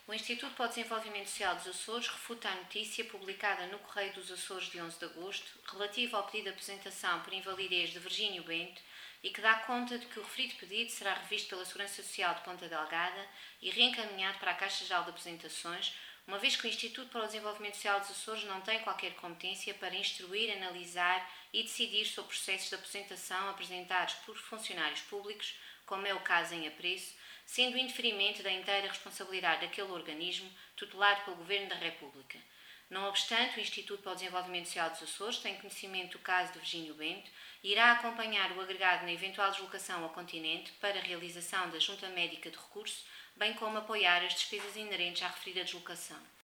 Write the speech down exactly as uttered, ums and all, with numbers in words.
O Instituto para o Desenvolvimento Social dos Açores refuta a notícia publicada no Correio dos Açores de onze de agosto, relativa ao pedido de apresentação por invalidez de Virgínio Bento e que dá conta de que o referido pedido será revisto pela Segurança Social de Ponta Delgada e reencaminhado para a Caixa Geral de Apresentações, uma vez que o Instituto para o Desenvolvimento Social dos Açores não tem qualquer competência para instruir, analisar e decidir sobre processos de apresentação apresentados por funcionários públicos, como é o caso em apreço, sendo o indeferimento da inteira responsabilidade daquele organismo tutelado pelo Governo da República. Não obstante, o Instituto para o Desenvolvimento Social dos Açores tem conhecimento do caso de Virgínio Bento e irá acompanhar o agregado na eventual deslocação ao continente para a realização da Junta Médica de Recurso, bem como apoiar as despesas inerentes à referida deslocação.